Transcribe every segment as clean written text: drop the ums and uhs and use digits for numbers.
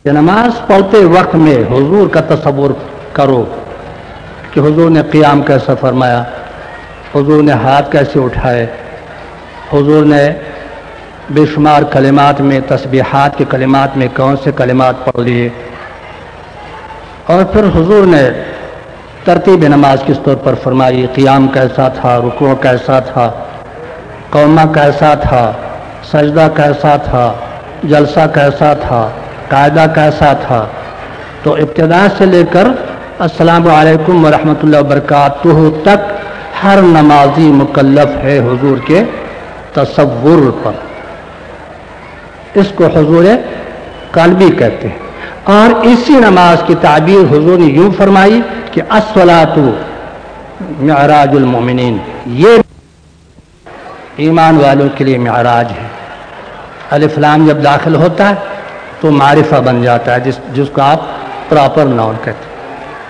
کہ نماز پڑھتے وقت میں حضور کا تصور کرو کہ حضور نے قیام کیسا فرمایا، حضور نے ہاتھ کیسے اٹھائے، حضور نے بے شمار کلمات میں، تسبیحات کے کلمات میں کون سے کلمات پڑھ لیے، اور پھر حضور نے ترتیب نماز کس طور پر فرمائی، قیام کیسا تھا، رکوع کیسا تھا، قومہ کیسا تھا، سجدہ کیسا تھا، جلسہ کیسا تھا، قاعدہ کیسا تھا. تو ابتدا سے لے کر السلام علیکم ورحمۃ اللہ وبرکاتہ تک ہر نمازی مکلف ہے حضور کے تصور پر. اس کو حضور قلبی کہتے ہیں. اور اسی نماز کی تعبیر حضور نے یوں فرمائی کہ الصلاۃ معراج المؤمنین، یہ ایمان والوں کے لیے معراج ہے. الف لام جب داخل ہوتا ہے تو معرفہ بن جاتا ہے، جس کو آپ پراپر ناؤن کہتے ہیں.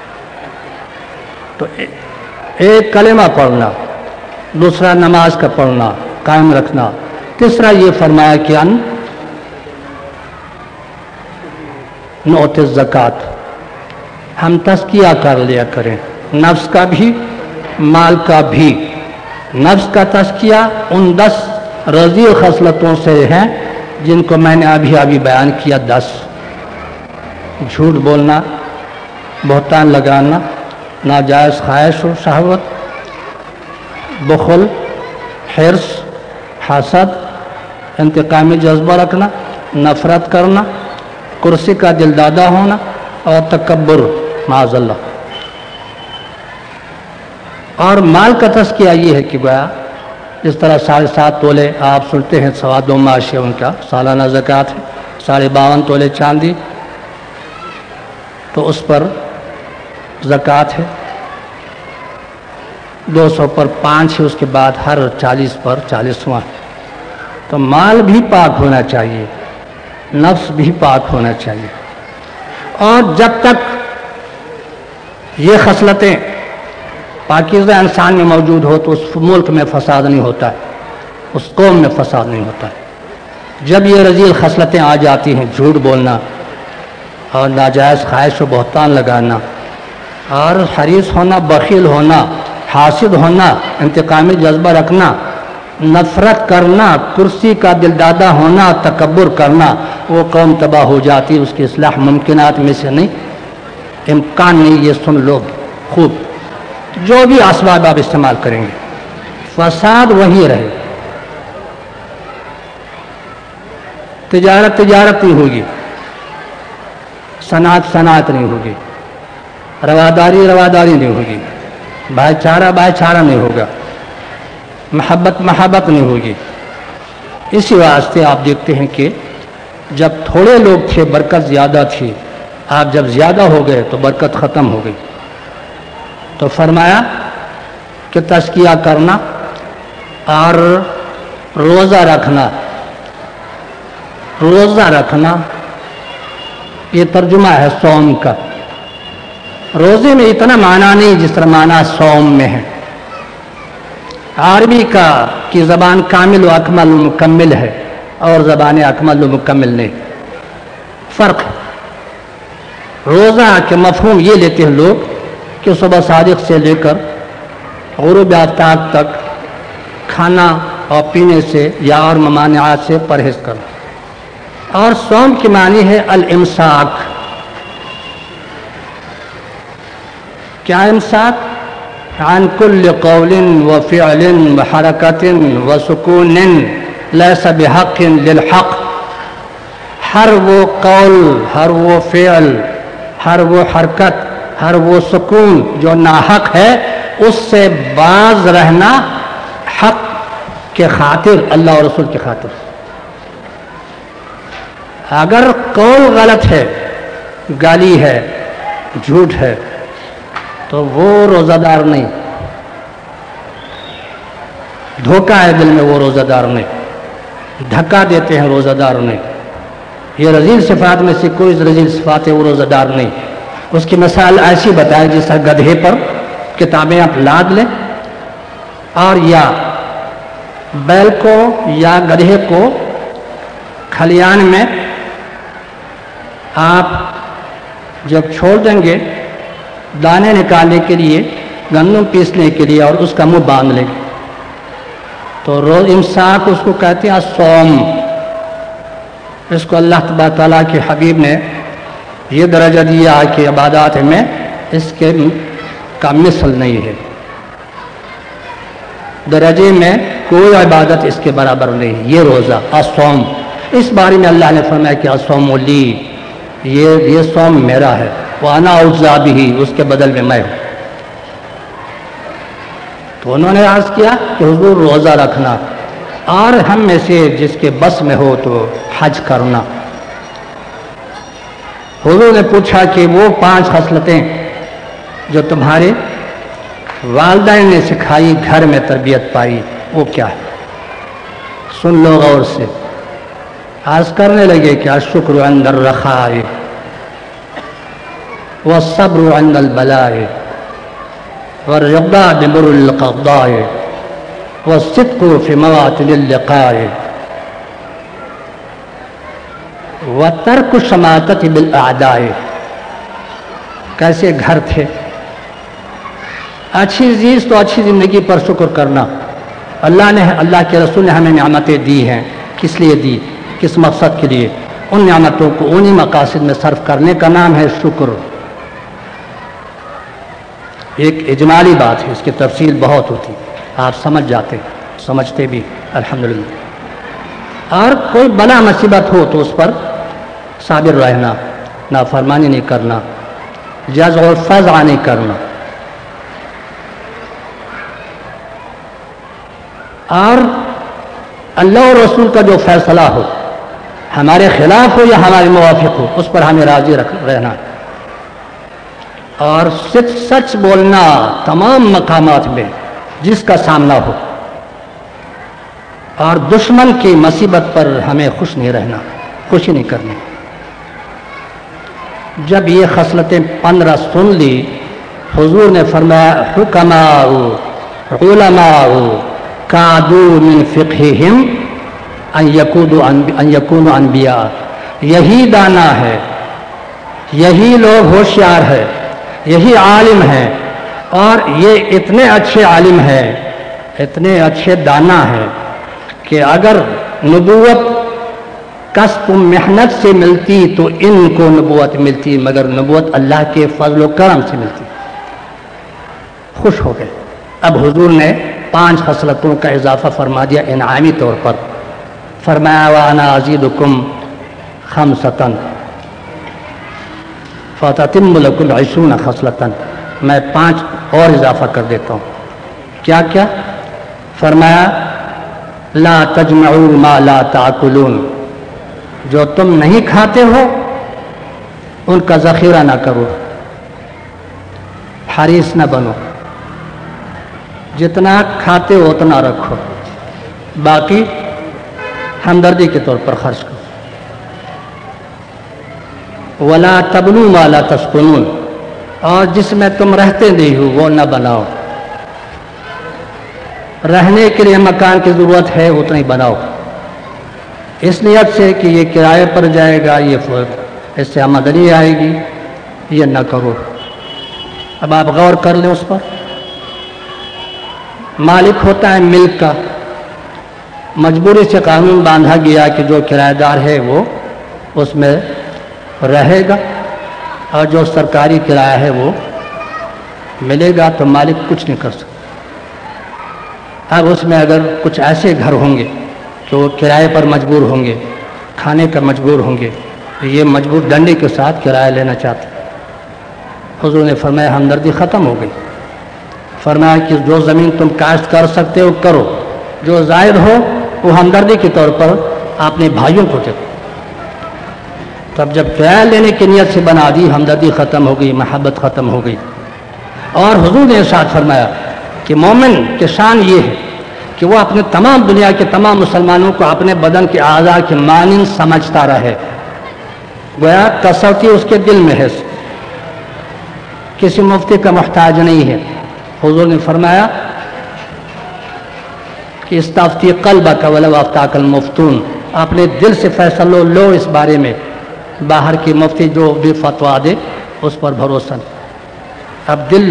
تو ایک کلمہ پڑھنا، دوسرا نماز کا پڑھنا قائم رکھنا، تیسرا یہ فرمایا کہ ان نعطِ الزکات، ہم تزکیہ کر لیا کریں نفس کا بھی مال کا بھی. نفس کا تزکیہ ان 10 رذیل خصلتوں سے ہیں جن کو میں نے ابھی بیان کیا. 10: جھوٹ بولنا، بہتان لگانا، ناجائز خواہش و شہوت، بخل، حرص، حسد، انتقامی جذبہ رکھنا، نفرت کرنا، کرسی کا دل دادا ہونا، اور تکبر معاذ اللہ. اور مال کا تزکیہ یہ ہے کہ گویا جس طرح 7.5 تولے آپ سنتے ہیں 2.25 معاش ہے ان کا سالانہ زکوٰۃ ہے، 52.5 تولے چاندی تو اس پر زکوٰۃ ہے، 200 پر 5 ہے، اس کے بعد ہر 40 پر 40واں. تو مال بھی پاک ہونا چاہیے، نفس بھی پاک ہونا چاہیے. اور جب تک یہ خصلتیں پاکیزہ انسان میں موجود ہو تو اس ملک میں فساد نہیں ہوتا ہے، اس قوم میں فساد نہیں ہوتا ہے. جب یہ رذیل خصلتیں آ جاتی ہیں، جھوٹ بولنا اور ناجائز خواہش و بہتان لگانا اور حریص ہونا، بخیل ہونا، حاسد ہونا، انتقامی جذبہ رکھنا، نفرت کرنا، کرسی کا دل دادا ہونا، تکبر کرنا، وہ قوم تباہ ہو جاتی. اس کی اصلاح ممکنات میں سے نہیں، امکان نہیں. یہ سن لو خوب، جو بھی اسباب آپ استعمال کریں گے فساد وہی رہے. تجارت نہیں ہوگی، صنعت نہیں ہوگی، رواداری نہیں ہوگی، بھائی چارہ نہیں ہوگا، محبت نہیں ہوگی. اسی واسطے آپ دیکھتے ہیں کہ جب تھوڑے لوگ تھے برکت زیادہ تھی، آپ جب زیادہ ہو گئے تو برکت ختم ہو گئی. تو فرمایا کہ تزکیہ کرنا اور روزہ رکھنا یہ ترجمہ ہے صوم کا. روزے میں اتنا معنی نہیں جس طرح معنی صوم میں ہے. عربی کی زبان کامل و اکمل و مکمل ہے اور زبان اکمل و مکمل نہیں، فرق. روزہ کے مفہوم یہ لیتے ہیں لوگ کہ صبح صادق سے لے کر غروب آفتاب تک کھانا اور پینے سے یا اور ممانعات سے پرہیز کرنا. اور صوم کی معنی ہے الامساک. کیا امساک؟ عن کل قول و فعل و حرکت و سکون لیس بحق للحق. ہر وہ قول، ہر وہ فعل، ہر وہ حرکت، ہر وہ سکون جو ناحق ہے اس سے باز رہنا حق کے خاطر، اللہ اور رسول کی خاطر. اگر قول غلط ہے، گالی ہے، جھوٹ ہے تو وہ روزہ دار نہیں. دھوکہ ہے دل میں، وہ روزہ دار نہیں. دھکا دیتے ہیں، روزہ دار نہیں. یہ رذیل صفات میں سے کوئی رذیل صفات ہے، وہ روزہ دار نہیں. اس کی مثال ایسی بتائے جس طرح گدھے پر کتابیں آپ لاد لیں اور یا بیل کو یا گدھے کو کھلیان میں آپ جب چھوڑ دیں گے دانے نکالنے کے لیے، گندم پیسنے کے لیے، اور اس کا منہ باندھ لیں گے، تو روز امساک اس کو کہتے ہیں الصوم۔ اس کو اللہ تبارک تعالیٰ کے حبیب نے یہ درجہ دیا کہ عبادات میں اس کے کا مثل نہیں ہے، درجے میں کوئی عبادت اس کے برابر نہیں۔ یہ روزہ الصوم، اس بارے میں اللہ نے فرمایا کہ الصوم لی، یہ صوم میرا ہے، وانا اجزی بہ، اس کے بدل میں ہوں۔ تو انہوں نے عرض کیا کہ حضور روزہ رکھنا، اور ہم میں سے جس کے بس میں ہو تو حج کرنا۔ حضور نے پوچھا کہ وہ 5 خصلتیں جو تمہارے والدین نے سکھائی، گھر میں تربیت پائی، وہ کیا ہے؟ سن لو غور سے۔ عرض کرنے لگے کہ الشکر عند الرخاء والصبر عند البلاء والرضا بمر القضاء والصدق في مواطن اللقاء وترک الشماتة بالاعداء۔ کیسے گھر تھے؟ اچھی چیز تو اچھی زندگی پر شکر کرنا۔ اللہ کے رسول نے ہمیں نعمتیں دی ہیں، کس لیے دی؟ کس مقصد کے لیے؟ ان نعمتوں کو انہی مقاصد میں صرف کرنے کا نام ہے شکر۔ ایک اجمالی بات ہے، اس کی تفصیل بہت ہوتی، آپ سمجھ جاتے، سمجھتے بھی الحمدللہ۔ اور کوئی بلا مصیبت ہو تو اس پر صابر رہنا، نافرمانی نہیں کرنا، جز اور فضع نہیں کرنا، اور اللہ اور رسول کا جو فیصلہ ہو، ہمارے خلاف ہو یا ہمارے موافق ہو، اس پر ہمیں راضی رہنا، اور سچ بولنا تمام مقامات میں جس کا سامنا ہو، اور دشمن کی مصیبت پر ہمیں خوش نہیں رہنا، خوشی نہیں کرنی۔ جب یہ خصلتیں 15 سن لی، حضور نے فرمایا حکماء علماء کادوا من فقہہم ان یکونوا انبیاء۔ یہی دانا ہے، یہی لوگ ہوشیار ہے، یہی عالم ہے، اور یہ اتنے اچھے عالم ہیں، اتنے اچھے دانا ہیں کہ اگر نبوت کسب محنت سے ملتی تو ان کو نبوت ملتی، مگر نبوت اللہ کے فضل و کرم سے ملتی۔ خوش ہو گئے۔ اب حضور نے 5 خصلتوں کا اضافہ فرما دیا انعامی طور پر، فرمایا وَأَنَا أَزِيدُكُمْ خَمْسَةً فَتَتِمُّ لَكُمْ 20 خصلةً، میں 5 اور اضافہ کر دیتا ہوں۔ کیا کیا؟ فرمایا لا تجمعوا ما لا تأكلون، جو تم نہیں کھاتے ہو ان کا ذخیرہ نہ کرو، حریص نہ بنو، جتنا کھاتے ہو اتنا رکھو، باقی ہمدردی کے طور پر خرچ کرو۔ ولا تبنوا ما لا تسكنون، اور جس میں تم رہتے نہیں ہو وہ نہ بناؤ، رہنے کے لیے مکان کی ضرورت ہے اتنا ہی بناؤ، اس نیت سے کہ یہ کرائے پر جائے گا، یہ اس سے آمدنی آئے گی، یہ نہ کرو۔ اب آپ غور کر لیں اس پر، مالک ہوتا ہے ملک کا، مجبوری سے قانون باندھا گیا کہ جو کرایہ دار ہے وہ اس میں رہے گا، اور جو سرکاری کرایہ ہے وہ ملے گا، تو مالک کچھ نہیں کر سکتا۔ اب اس میں اگر کچھ ایسے گھر ہوں گے کہ وہ کرائے پر مجبور ہوں گے، کھانے کا مجبور ہوں گے، تو یہ مجبور ڈنڈے کے ساتھ کرایہ لینا چاہتے۔ حضور نے فرمایا ہمدردی ختم ہو گئی، فرمایا کہ جو زمین تم کاشت کر سکتے ہو کرو، جو زائد ہو وہ ہمدردی کے طور پر اپنے بھائیوں کو دو۔ تب جب کرایہ لینے کی نیت سے بنا دی، ہمدردی ختم ہو گئی، محبت ختم ہو گئی۔ اور حضور نے ارشاد فرمایا کہ مومن کی شان یہ ہے کہ وہ اپنے تمام دنیا کے تمام مسلمانوں کو اپنے بدن کے اعضاء کے مانند سمجھتا رہے، گویا تصویر اس کے دل میں ہے، کسی مفتی کا محتاج نہیں ہے۔ حضور نے فرمایا کہ استفتی قلبک ولو افتاک المفتون، اپنے دل سے فیصلہ لو اس بارے میں باہر کی مفتی جو بھی فتویٰ دے اس پر بھروسہ نہیں. اب دل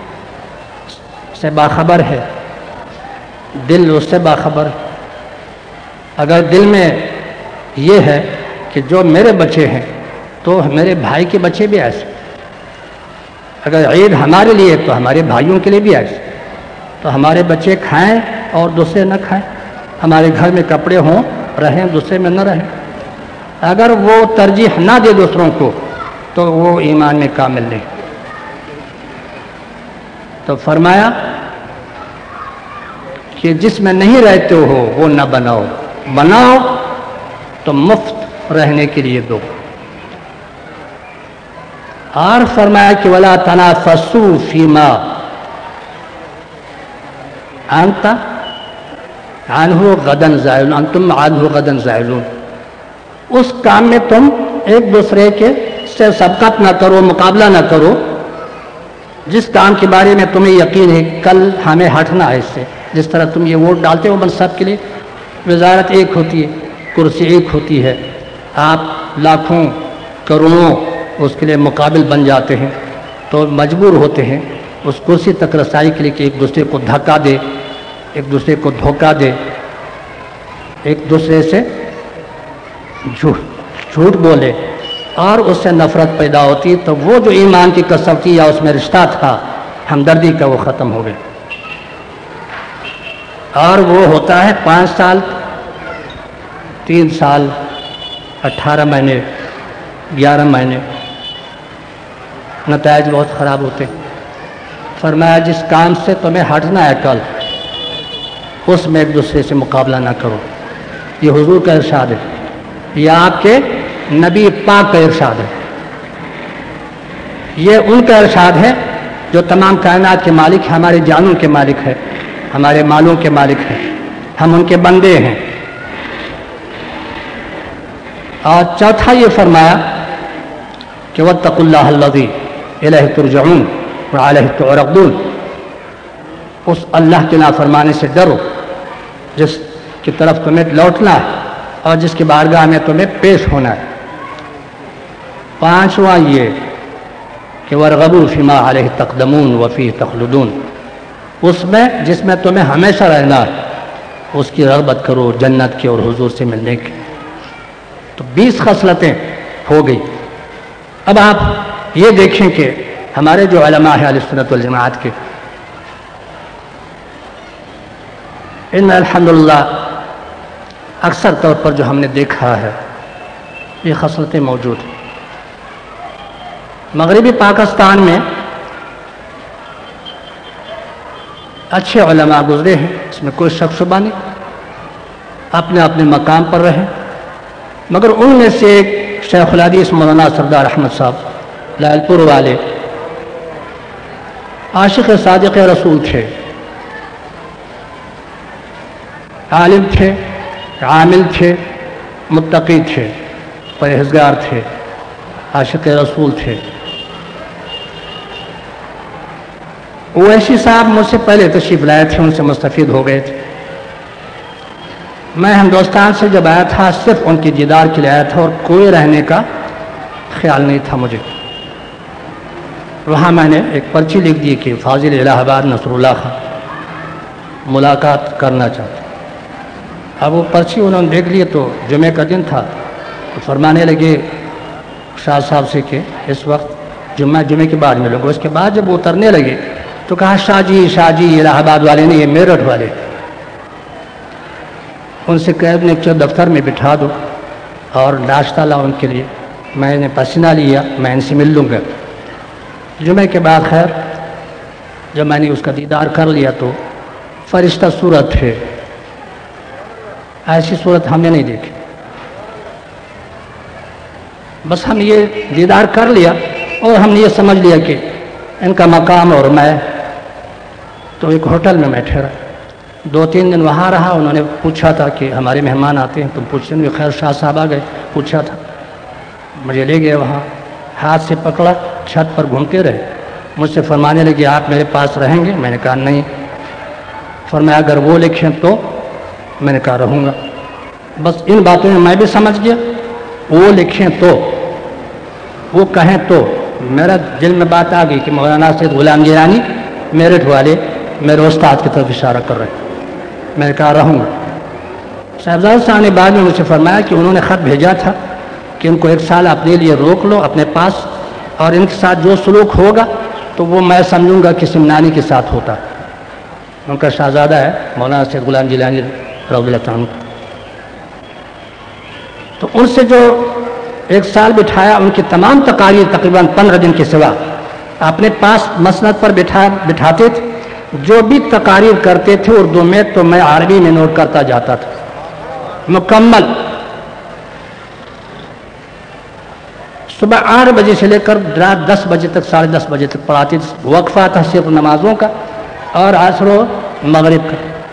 سے باخبر ہے، دل اس سے باخبر ہے. اگر دل میں یہ ہے کہ جو میرے بچے ہیں تو میرے بھائی کے بچے بھی ایسے، اگر عید ہمارے لیے تو ہمارے بھائیوں کے لیے بھی ایسے، تو ہمارے بچے کھائیں اور دوسرے نہ کھائیں، ہمارے گھر میں کپڑے ہوں رہیں دوسرے میں نہ رہیں. اگر وہ ترجیح نہ دے دوسروں کو تو وہ ایمان میں کامل نہیں. تو فرمایا کہ جس میں نہیں رہتے ہو وہ نہ بناؤ، بناؤ تو مفت رہنے کے لیے دو. اور فرمایا کہ ولا تنافسوا فیما انت عنہ غدا زائلون انتم عنہ غدا زائلون. اس کام میں تم ایک دوسرے کے سے سبقت نہ کرو، مقابلہ نہ کرو جس کام کے بارے میں تمہیں یقین ہے کل ہمیں ہٹنا ہے اس سے. جس طرح تم یہ ووٹ ڈالتے ہو منصب کے لیے، وزارت ایک ہوتی ہے، کرسی ایک ہوتی ہے، آپ لاکھوں کروڑوں اس کے لیے مقابل بن جاتے ہیں تو مجبور ہوتے ہیں اس کرسی تک رسائی کے لیے کہ ایک دوسرے کو دھکا دے، ایک دوسرے کو دھوکہ دے، ایک دوسرے سے جھوٹ بولے اور اس سے نفرت پیدا ہوتی. تو وہ جو ایمان کی کثرت تھی یا اس میں رشتہ تھا ہمدردی کا وہ ختم ہو گیا. اور وہ ہوتا ہے 5 سال 3 سال 18 مہینے 11 مہینے، نتائج بہت خراب ہوتے. فرمایا جس کام سے تمہیں ہٹنا ہے کل اس میں ایک دوسرے سے مقابلہ نہ کرو. یہ حضور کا ارشاد ہے، یہ آپ کے نبی پاک کا ارشاد ہے، یہ ان کا ارشاد ہے جو تمام کائنات کے مالک ہیں، ہمارے جانوں کے مالک ہے، ہمارے مالوں کے مالک ہیں، ہم ان کے بندے ہیں. اور چوتھا یہ فرمایا کہ واتقوا اللہ الذی الیہ ترجعون وعلیہ تعرضون. اس اللہ کے نافرمانی سے ڈرو جس کی طرف تمہیں لوٹنا ہے اور جس کی بارگاہ میں تمہیں پیش ہونا ہے. 5واں یہ کہ وارغبوا فیما علیہ تقدمون وفیہ تخلدون. اس میں جس میں تمہیں ہمیشہ رہنا ہے اس کی رغبت کرو، جنت کی اور حضور سے ملنے کی. تو 20 خصلتیں ہو گئی. اب آپ یہ دیکھیں کہ ہمارے جو علماء ہیں اہل سنت والجماعت کے، ان میں الحمدللہ اکثر طور پر جو ہم نے دیکھا ہے یہ خصلتیں موجود ہیں. مغربی پاکستان میں اچھے علماء گزرے ہیں، اس میں کوئی شک شبہ نہیں، اپنے اپنے مقام پر رہے. مگر ان میں سے ایک شیخ الحدیث مولانا سردار احمد صاحب لال پور والے عاشق صادق رسول تھے، عالم تھے، عامل تھے، متقی تھے، پرہیزگار تھے، عاشق رسول تھے. اویسی صاحب مجھ سے پہلے تشریف لائے تھے، ان سے مستفید ہو گئے تھے. میں ہندوستان سے جب آیا تھا صرف ان کی دیدار کے لیے آیا تھا اور کوئی رہنے کا خیال نہیں تھا مجھے. وہاں میں نے ایک پرچی لکھ دی کہ فاضل الہ آباد نصر اللہ خان ملاقات کرنا چاہتا. اب وہ پرچی انہوں نے دیکھ لی تو جمعے کا دن تھا، تو فرمانے لگے شاہ صاحب سے کہ اس وقت جمعے کے بعد ملوں گا. اس کے بعد جب وہ اترنے لگے تو کہا شاہ جی الہ آباد والے نہیں، یہ میرٹھ والے. ان سے کہہ نے دفتر میں بٹھا دو اور ناشتہ لاؤ ان کے لیے. میں نے پسینہ لیا، میں ان سے مل لوں گا. جمعے کے بعد خیر جب میں نے اس کا دیدار کر لیا تو فرشتہ صورت ہے، ایسی صورت ہم نے نہیں دیکھی. بس ہم یہ دیدار کر لیا اور ہم نے یہ سمجھ لیا کہ ان کا مقام اور میں. تو ایک ہوٹل میں ٹھہرا، 2-3 دن وہاں رہا. انہوں نے پوچھا تھا کہ ہمارے مہمان آتے ہیں تم پوچھتے ہیں. خیر شاہ صاحب آ گئے، پوچھا تھا، مجھے لے گئے وہاں، ہاتھ سے پکڑا، چھت پر گھومتے رہے. مجھ سے فرمانے لگے آپ میرے پاس رہیں گے؟ میں نے کہا نہیں. فرمایا اگر وہ لکھیں تو؟ میں نے کہا رہوں گا. بس ان باتوں میں بھی سمجھ گیا، وہ لکھیں تو وہ کہیں تو میرا دل میں بات آ گئی کہ مولانا سید غلام گیلانی میرٹھ والے میرے استاد کی طرف اشارہ کر رہے ہیں. میں نے کہا رہوں گا. صاحبزادہ صاحب نے بعد میں مجھے فرمایا کہ انہوں نے خط بھیجا تھا کہ ان کو 1 سال اپنے لیے روک لو اپنے پاس، اور ان کے ساتھ جو سلوک ہوگا تو وہ میں سمجھوں گا کہ سمنانی کے ساتھ ہوتا. ان کا شہزادہ ہے مولانا سید غلام گیلانی رضی اللہ عنہ. تو ان سے جو 1 سال بٹھایا، ان کی تمام تقاریر تقریباً 15 دن کے سوا اپنے پاس مسند پر بٹھاتے تھے. جو بھی تقاریر کرتے تھے اردو میں تو میں عربی میں نوٹ کرتا جاتا تھا مکمل. صبح 8 بجے سے لے کر رات 10 بجے تک 10:30 بجے تک پڑھاتے تھے. وقفہ تھا صرف نمازوں کا اور عصر و مغرب کا.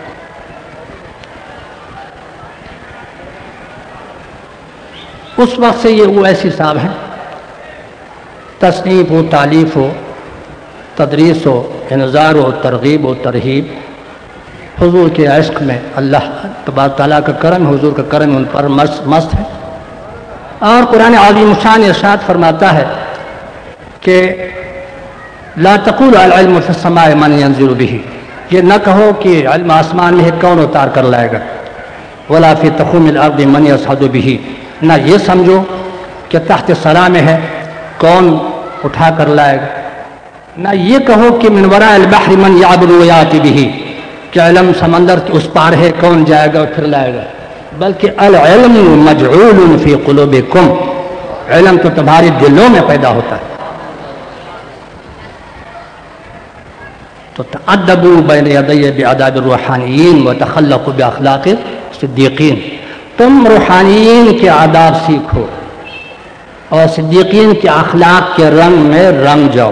اس وقت سے یہ وہ ایسی صاحب ہیں، تصنیف ہو، تالیف ہو، تدریس ہو، انذار ہو، ترغیب ہو، ترہیب، حضور کے عشق میں اللہ تبارک تعالیٰ کا کرم، حضور کا کرم ان پر مست ہے. اور قرآن عظیم شان ارشاد فرماتا ہے کہ لا تقولوا العلم فی السماء من ينزل به، یہ نہ کہو کہ علم آسمان میں ہے کون اتار کر لائے گا. ولا فی تخوم الارض من يصعد به، نہ یہ سمجھو کہ تحت ثرا میں ہے کون اٹھا کر لائے گا. نہ یہ کہو کہ من وراء البحر من يعبر وياتي به، کہ علم سمندر کے اس پار ہے کون جائے گا اور پھر لائے گا. بلکہ العلم مجعول فی قلوبکم، علم تو تمہارے دلوں میں پیدا ہوتا ہے. تو تأدبوا بین یدی بآداب الروحانیین وتخلقوا باخلاق الصدیقین، تم روحانیین کے آداب سیکھو اور صدیقین کے اخلاق کے رنگ میں رنگ جاؤ.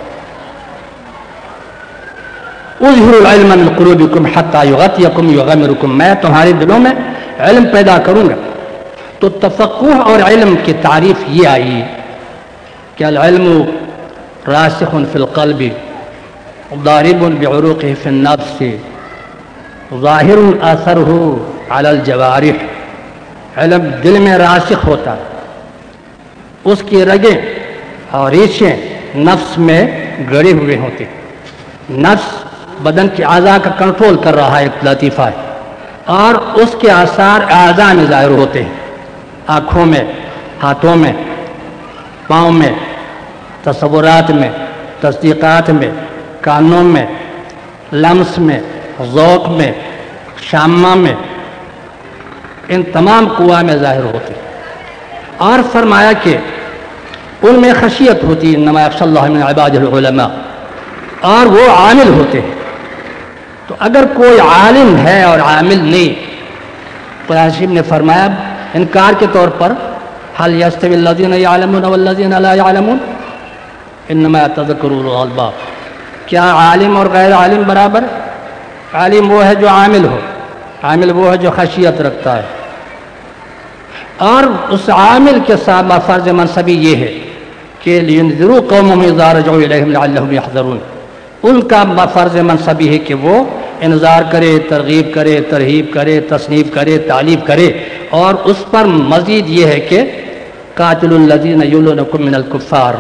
اظہروا العلم من قلوبکم حتی یغطیکم یغمرکم، میں تمہارے دلوں میں علم پیدا کروں گا. تو تفقہ اور علم کی تعریف یہ آئی کہ العلم راسخ فی القلب ضارب بعروقہ فی النفس ظاہر اثرہ علی الجوارح. علم دل میں راسخ ہوتا ہے، اس کی رگیں اور ریشیں نفس میں گڑے ہوئے ہوتے. نفس بدن کے اعضاء کا کنٹرول کر رہا ہے، ایک لطیفہ ہے، اور اس کے آثار اعضاء میں ظاہر ہوتے ہیں، آنکھوں میں، ہاتھوں میں، پاؤں میں، تصورات میں، تصدیقات میں، کانوں میں، لمس میں، ذوق میں، شامہ میں، ان تمام قوا میں ظاہر ہوتے. اور فرمایا کہ ان میں خشیت ہوتی، انما یخشی اللہ من عبادہ العلماء، اور وہ عامل ہوتے ہیں. تو اگر کوئی عالم ہے اور عامل نہیں، قرآن شریف نے فرمایا انکار کے طور پر هل يستوي الذين يعلمون والذين لا يعلمون انما يتذكر اولو الالباب، کیا عالم اور غیر عالم برابر؟ عالم وہ ہے جو عامل ہو، عامل وہ ہے جو خشیت رکھتا ہے. اور اس عامل کے ساتھ فرض منصبی یہ ہے کہ لینذروا قومهم اذا رجعوا الیہم لعلهم یحذرون، ان کا فرض منصبی ہے کہ وہ انذار کرے، ترغیب کرے، ترہیب کرے، تصنیف کرے، تعلیف کرے. اور اس پر مزید یہ ہے کہ قاتل الذین یلونکم من الکفار،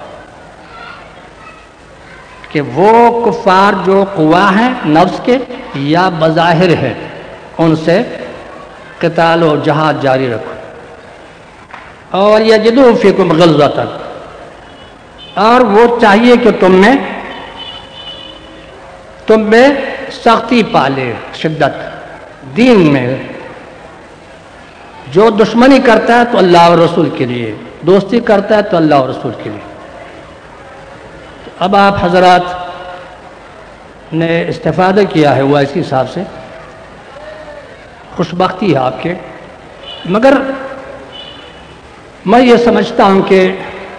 کہ وہ کفار جو قوا ہیں نفس کے یا بظاہر ہیں ان سے قتال و جہاد جاری رکھو. اور یجدوا فیکم غلظۃ، اور وہ چاہیے کہ تم میں سختی پالے، شدت دین میں. جو دشمنی کرتا ہے تو اللہ اور رسول کے لیے، دوستی کرتا ہے تو اللہ اور رسول کے لیے. اب آپ حضرات نے استفادہ کیا ہے وہ اسی حساب سے خوش بختی ہے آپ کے. مگر میں یہ سمجھتا ہوں کہ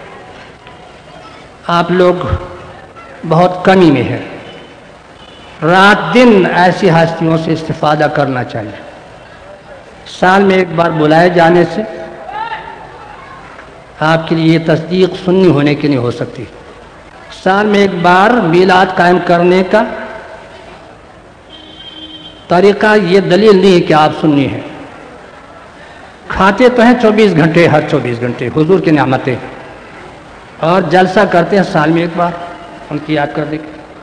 آپ لوگ بہت کمی میں ہیں. رات دن ایسی ہستیوں سے استفادہ کرنا چاہیے. سال میں ایک بار بلائے جانے سے آپ کے لیے یہ تصدیق سنی ہونے کی نہیں ہو سکتی. سال میں ایک بار میلاد قائم کرنے کا طریقہ یہ دلیل نہیں ہے کہ آپ سنی ہیں. کھاتے تو ہیں 24 گھنٹے، ہر 24 گھنٹے حضور کی نعمتیں، اور جلسہ کرتے ہیں سال میں ایک بار ان کی یاد کر دیں.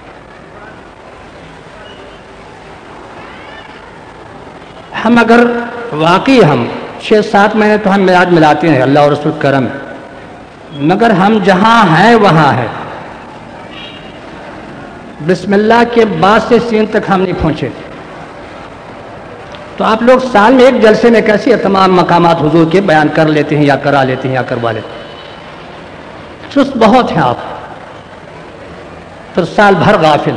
ہم اگر واقعی ہم 6-7 مہینے تو ہم میعاد ملاتے ہیں اللہ اور رسول کرم، مگر ہم جہاں ہیں وہاں ہے. بسم اللہ کے بعد سے سین تک ہم نہیں پہنچے. تو آپ لوگ سال میں ایک جلسے میں کیسے تمام مقامات حضور کے بیان کر لیتے ہیں یا کرا لیتے ہیں یا کروا لیتے ہیں؟ چست بہت ہیں آپ، پھر سال بھر غافل.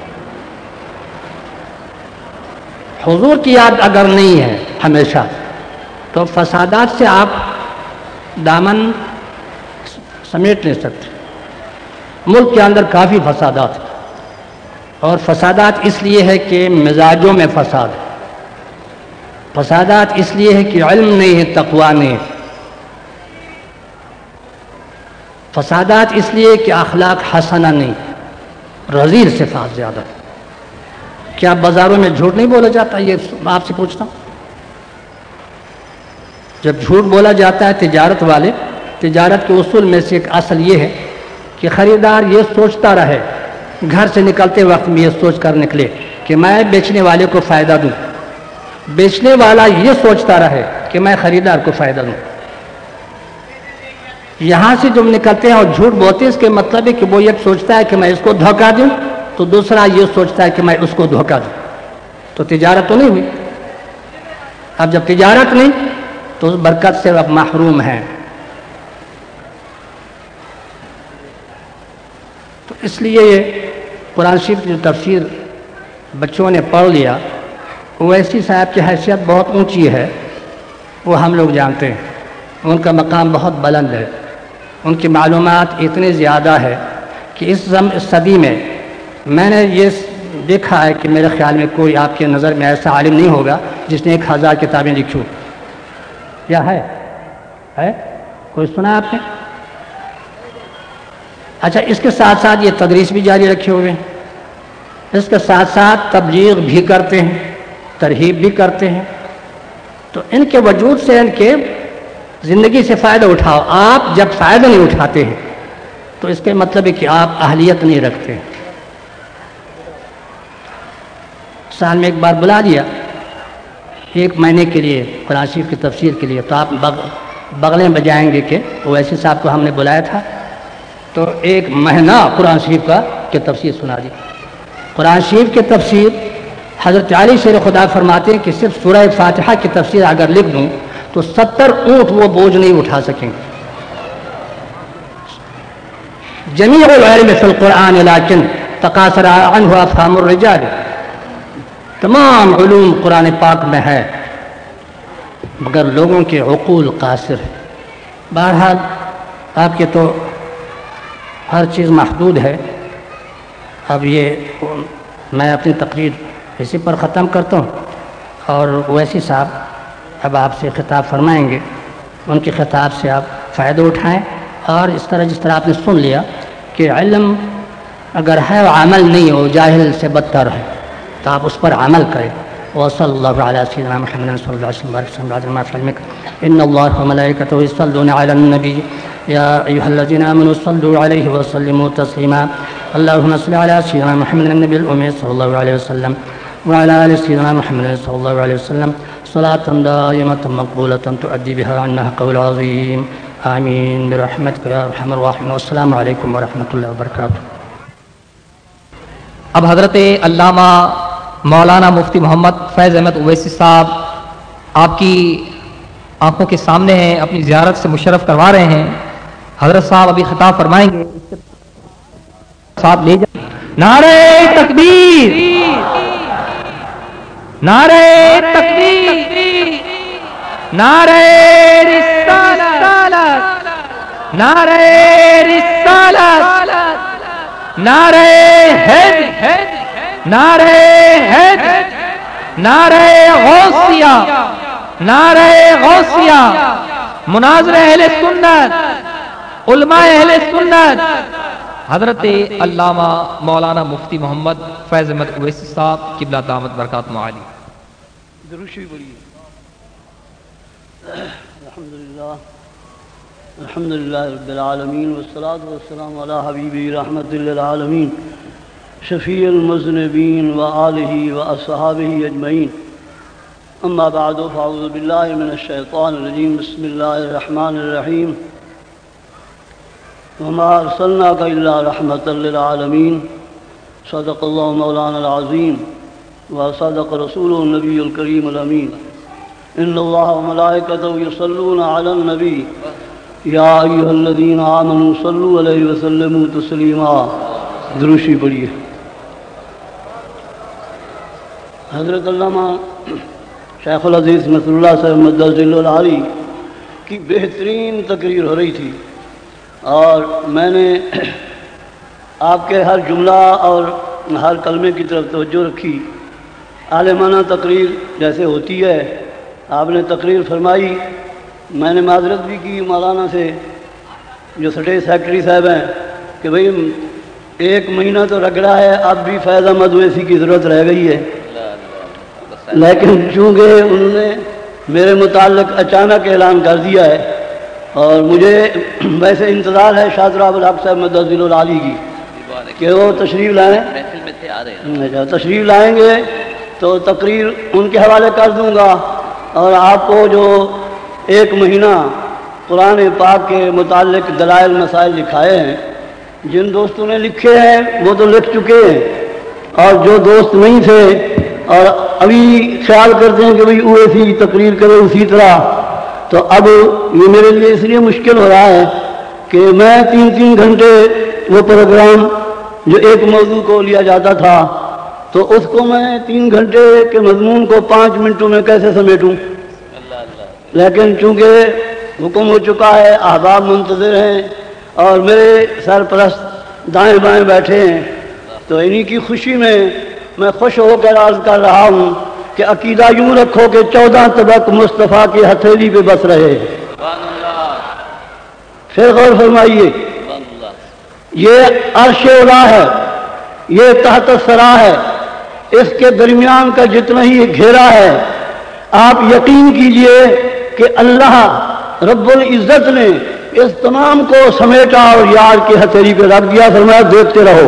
حضور کی یاد اگر نہیں ہے ہمیشہ تو فسادات سے آپ دامن سمیٹ نہیں سکتے. ملک کے اندر کافی فسادات ہیں، اور فسادات اس لیے ہے کہ مزاجوں میں فساد ہے. فسادات اس لیے ہے کہ علم نہیں ہے، تقوی نہیں ہے. فسادات اس لیے کہ اخلاق حسنہ نہیں، رذیل صفات زیادہ. کیا بازاروں میں جھوٹ نہیں بولا جاتا؟ یہ آپ سے پوچھتا ہوں. جب جھوٹ بولا جاتا ہے تجارت والے، تجارت کے اصول میں سے ایک اصل یہ ہے کہ خریدار یہ سوچتا رہے، گھر سے نکلتے وقت میں یہ سوچ کر نکلے کہ میں بیچنے والے کو فائدہ دوں. بیچنے والا یہ سوچتا رہے کہ میں خریدار کو فائدہ دوں. یہاں سے جب نکلتے ہیں اور جھوٹ بولتے ہیں، اس کے مطلب ہے کہ وہ یہ سوچتا ہے کہ میں اس کو دھوکہ دوں، تو دوسرا یہ سوچتا ہے کہ میں اس کو دھوکہ دوں. تو تجارت تو نہیں ہوئی. اب جب تجارت نہیں تو اس برکت سے اب محروم ہیں. تو اس لیے یہ قرآن شریف کی جو تفسیر بچوں نے پڑھ لیا، اویسی صاحب کی حیثیت بہت اونچی ہے، وہ ہم لوگ جانتے ہیں. ان کا مقام بہت بلند ہے، ان کی معلومات اتنی زیادہ ہے کہ اس صدی میں نے یہ دیکھا ہے کہ میرے خیال میں کوئی آپ کے نظر میں ایسا عالم نہیں ہوگا جس نے 1000 کتابیں لکھی ہو. کیا ہے کوئی سنا آپ نے؟ اچھا، اس کے ساتھ ساتھ یہ تدریس بھی جاری رکھے ہوئے ہیں، اس کے ساتھ ساتھ تبلیغ بھی کرتے ہیں، ترہیب بھی کرتے ہیں. تو ان کے وجود سے ان کے زندگی سے فائدہ اٹھاؤ. آپ جب فائدہ نہیں اٹھاتے ہیں تو اس کے مطلب ہے کہ آپ اہلیت نہیں رکھتے. سال میں ایک بار بلا دیا 1 مہینے کے لیے قرآن شریف کی تفسیر کے لیے، تو آپ بغلیں بجائیں گے کہ اویسی صاحب کو ہم نے بلایا تھا تو 1 مہینہ قرآن شریف کی تفسیر سنا دی. قرآن شریف کی تفسیر حضرت علی شیر خدا فرماتے ہیں کہ صرف سورہ فاتحہ کی تفسیر اگر لکھ دوں تو 70 اونٹ وہ بوجھ نہیں اٹھا سکیں گے. جمیع العلم فی القرآن لیکن تقاصر عنہ افہام الرجال. تمام علوم قرآن پاک میں ہے مگر لوگوں کے عقول قاصر ہے. بہرحال آپ کے تو ہر چیز محدود ہے. اب یہ میں اپنی تقریر اسی پر ختم کرتا ہوں، اور اویسی صاحب اب آپ سے خطاب فرمائیں گے. ان کے خطاب سے آپ فائدہ اٹھائیں، اور اس طرح جس طرح آپ نے سن لیا کہ علم اگر ہے عمل نہیں ہو، جاہل سے بدتر ہے، تو آپ اس پر عمل کریں. وصلی اللہ علی سیدنا محمد صلی اللہ علیہ وسلم. ان اللہ وملائکتہ یصلون علی النبی یا ایھا الذین آمنوا صلوا علیہ وسلموا تسلیما. اللهم صل علی سیدنا محمد النبی الأمی صلی اللہ علیہ وسلم وعلی آل سیدنا محمد صلی اللہ علیہ وسلم صلاة دائمة مقبولة تؤدی بها عنا قول عظیم. آمین برحمتک یا ارحم الراحمین. والسلام علیکم ورحمۃ اللہ وبرکاتہ. اب حضرت علامہ مولانا مفتی محمد فیض احمد اویسی صاحب آپ کی آنکھوں کے سامنے ہیں، اپنی زیارت سے مشرف کروا رہے ہیں. حضرت صاحب ابھی خطاب فرمائیں گے، ساتھ لے جائیں. نعرہ تکبیر، نعرہ تکبیر، نعرہ رسالت، نعرہ رسالت، نعرہ حیدر، نعرہ حیدر، نعرہ غوثیہ، نعرہ غوثیہ. مناظر اہل سنت، علماء اہل سنت حضرت علامہ مولانا مفتی محمد فیض احمد اویسی صاحب قبلہ دامت برکاتہ عالی. درود شریف بولیے. الحمدللہ الحمد لله رب العالمين والصلاة والسلام على حبيبه رحمة للعالمين شفيع المذنبين وآله وأصحابه أجمعين. أما بعد فأعوذ بالله من الشيطان الرجيم. بسم الله الرحمن الرحيم. وما أرسلناك إلا رحمة للعالمين. صدق الله مولانا العظيم وصدق رسوله النبي الكريم الأمين. إن الله وملائكته يصلون على النبي یا ایھا الذین آمنوا صلوا علیہ وسلموا تسلیما. دروشی پڑھیے. حضرت علامہ شیخ العزیز نصر اللہ صاحب مدظل العالی کی بہترین تقریر ہو رہی تھی اور میں نے آپ کے ہر جملہ اور ہر کلمے کی طرف توجہ رکھی. عالمانہ تقریر جیسے ہوتی ہے آپ نے تقریر فرمائی. میں نے معذرت بھی کی مولانا سے جو اسٹیٹ سیکرٹری صاحب ہیں کہ بھئی 1 مہینہ تو رگڑا ہے, اب بھی فیض احمد اویسی کی ضرورت رہ گئی ہے. لیکن چونکہ انہوں نے میرے متعلق اچانک اعلان کر دیا ہے اور مجھے ویسے انتظار ہے شاطر الحق صاحب مدظل العالی کی کہ وہ تشریف لائیں. تشریف لائیں گے تو تقریر ان کے حوالے کر دوں گا اور آپ کو جو 1 مہینہ قرآن پاک کے متعلق دلائل مسائل لکھائے ہیں, جن دوستوں نے لکھے ہیں وہ تو لکھ چکے ہیں اور جو دوست نہیں تھے اور ابھی خیال کرتے ہیں کہ بھئی اویسی تقریر کرے اسی طرح, تو اب یہ میرے لیے اس لیے مشکل ہو رہا ہے کہ میں 3 گھنٹے وہ پروگرام جو ایک موضوع کو لیا جاتا تھا تو اس کو میں 3 گھنٹے کے مضمون کو 5 منٹوں میں کیسے سمیٹوں. لیکن چونکہ حکم ہو چکا ہے, احباب منتظر ہیں اور میرے سرپرست دائیں بائیں بیٹھے ہیں, تو انہی کی خوشی میں خوش ہو کر عرض کر رہا ہوں کہ عقیدہ یوں رکھو کہ 14 طبق مصطفیٰ کی ہتھیلی پہ بس رہے. پھر غور فرمائیے, یہ عرش اولا ہے, یہ تحت الثری ہے, اس کے درمیان کا جتنا ہی گھیرا ہے, آپ یقین کیجئے کہ اللہ رب العزت نے اس تمام کو سمیٹا اور یار کی ہتھیلی پہ رکھ دیا. فرمایا دیکھتے رہو.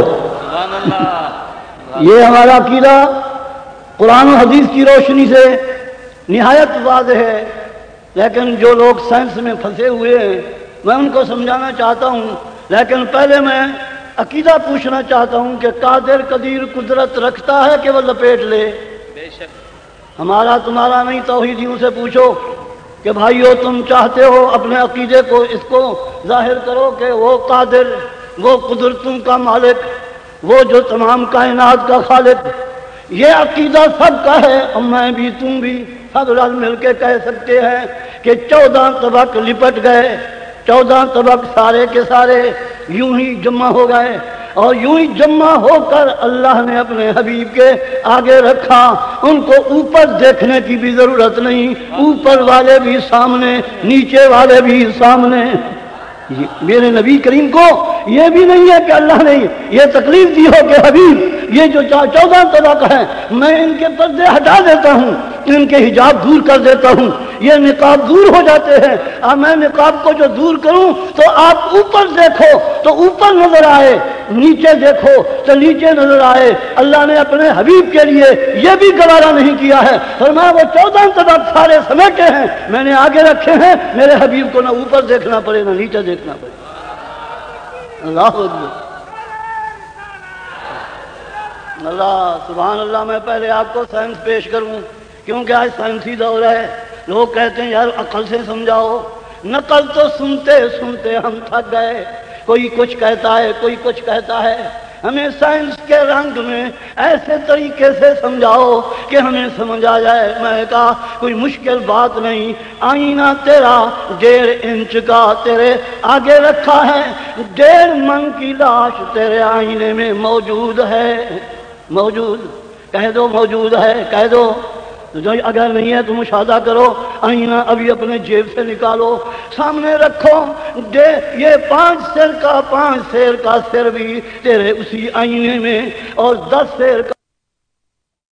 یہ ہمارا عقیدہ قرآن و حدیث کی روشنی سے نہایت واضح ہے, لیکن جو لوگ سائنس میں پھنسے ہوئے ہیں میں ان کو سمجھانا چاہتا ہوں. لیکن پہلے میں عقیدہ پوچھنا چاہتا ہوں کہ قادر قدیر قدرت رکھتا ہے کہ وہ لپیٹ لے. بے شک ہمارا تمہارا نہیں, توحیدیوں سے پوچھو کہ بھائیو تم چاہتے ہو اپنے عقیدے کو اس کو ظاہر کرو کہ وہ قادر, وہ قدرتوں کا مالک, وہ جو تمام کائنات کا خالق. یہ عقیدہ سب کا ہے, اور میں بھی تم بھی سب رل مل کے کہہ سکتے ہیں کہ 14 طبق لپٹ گئے, 14 طبق سارے کے سارے یوں ہی جمع ہو گئے اور یوں ہی جمع ہو کر اللہ نے اپنے حبیب کے آگے رکھا. ان کو اوپر دیکھنے کی بھی ضرورت نہیں, اوپر والے بھی سامنے, نیچے والے بھی سامنے. میرے نبی کریم کو یہ بھی نہیں ہے کہ اللہ نے یہ تکلیف دی ہو کہ حبیب یہ جو 14 طبق ہیں میں ان کے پردے ہٹا دیتا ہوں, ان کے حجاب دور کر دیتا ہوں, یہ نقاب دور ہو جاتے ہیں. اب میں نقاب کو جو دور کروں تو آپ اوپر دیکھو تو اوپر نظر آئے, نیچے دیکھو تو نیچے نظر آئے. اللہ نے اپنے حبیب کے لیے یہ بھی گوارا نہیں کیا ہے. فرمایا وہ 14 طبق سارے سمیٹے ہیں, میں نے آگے رکھے ہیں, میرے حبیب کو نہ اوپر دیکھنا پڑے نہ نیچے دیکھنا پڑے. اللہ اکبر, اللہ سبحان اللہ. میں پہلے آپ کو سائنس پیش کروں کیونکہ آج سائنسی دور ہے. لوگ کہتے ہیں یار عقل سے سمجھاؤ, نقل تو سنتے سنتے ہم تھک گئے. کوئی کچھ کہتا ہے, کوئی کچھ کہتا ہے. ہمیں سائنس کے رنگ میں ایسے طریقے سے سمجھاؤ کہ ہمیں سمجھ آ جائے. میں نے کہا کوئی مشکل بات نہیں, آئینہ تیرا 1.5 انچ کا تیرے آگے رکھا ہے, 1.5 من کی لاش تیرے آئینے میں موجود ہے. موجود کہہ دو, موجود ہے کہہ دو. جو اگر نہیں ہے تو مشاہدہ کرو, آئینہ ابھی اپنے جیب سے نکالو, سامنے رکھو. یہ 5 سیر کا 5 سیر کا سر بھی تیرے اسی آئینے میں, اور 10 سیر